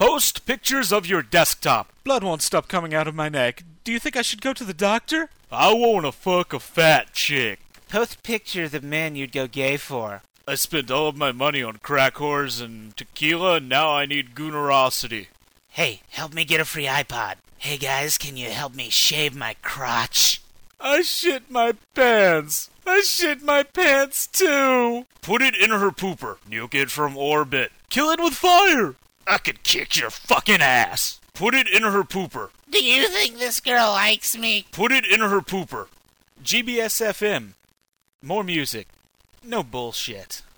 Post pictures of your desktop. Blood won't stop coming out of my neck. Do you think I should go to the doctor? I wanna fuck a fat chick. Post pictures of men you'd go gay for. I spent all of my money on crack whores and tequila, and now I need goonerosity. Hey, help me get a free iPod. Hey guys, can you help me shave my crotch? I shit my pants. I shit my pants too. Put it in her pooper. Nuke it from orbit. Kill it with fire. I could kick your fucking ass. Put it in her pooper. Do you think this girl likes me? Put it in her pooper. GBS FM. More music. No bullshit.